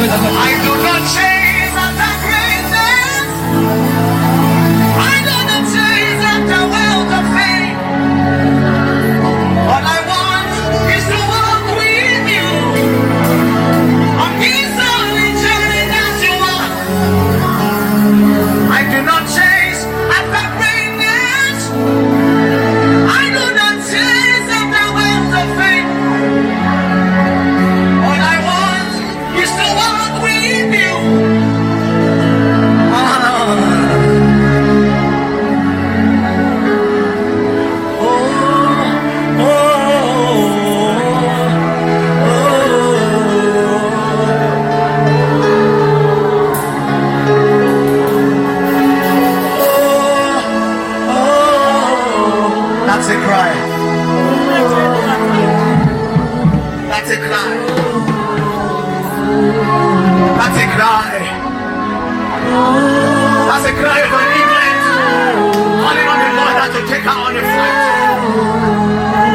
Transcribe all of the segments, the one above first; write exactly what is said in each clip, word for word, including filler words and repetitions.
I do not chase after greatness. I do not chase after wealth or fame. All I want is to walk with you on this only journey that you are. I do not chase after greatness. I do not chase after wealth or fame. All I want is to walk with you. That's a cry. That's a cry. That's a cry. That's a cry of an England calling on the Lord that to take her on a flight.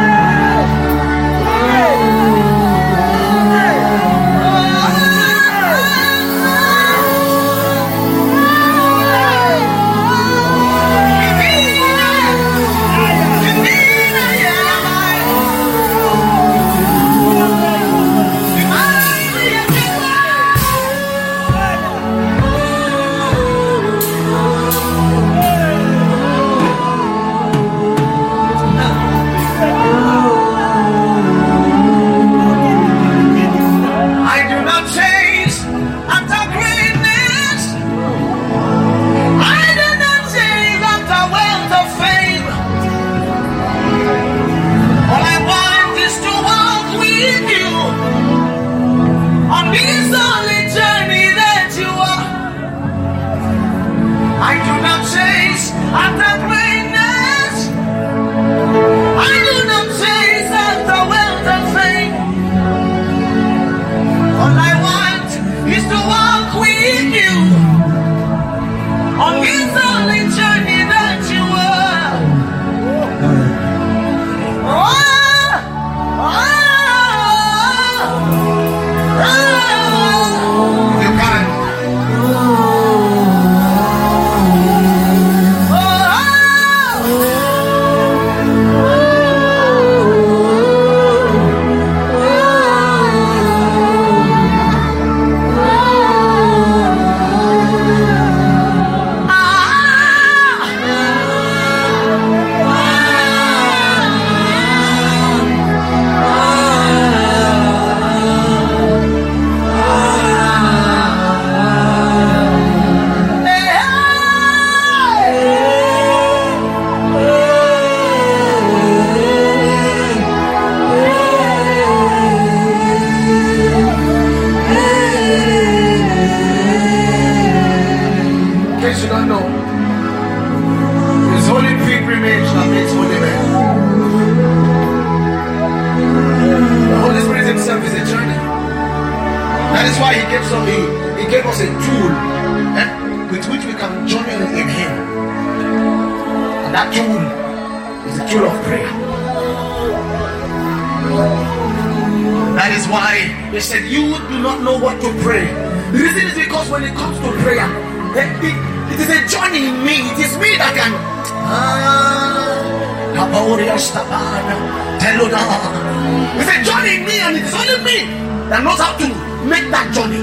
It's a journey in me, and it's only me that knows how to make that journey.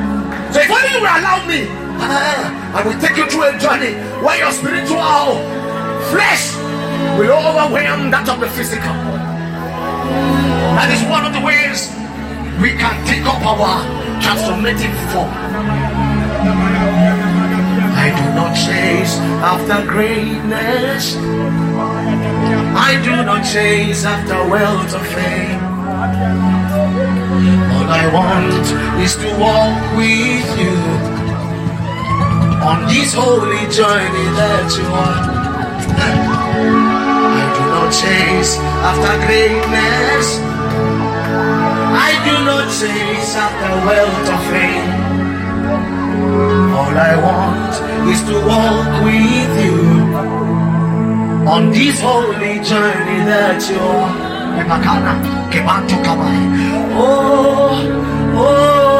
So if only you will allow me, I will take you through a journey where your spiritual flesh will overwhelm that of the physical. That is one of the ways we can take up our transformative form. I do not chase after greatness. I do not chase after wealth or fame. All I want is to walk with you on this holy journey that you are. I do not chase after greatness. I do not chase after wealth or fame. All I want is to walk with you on this holy journey that you're. Oh, oh.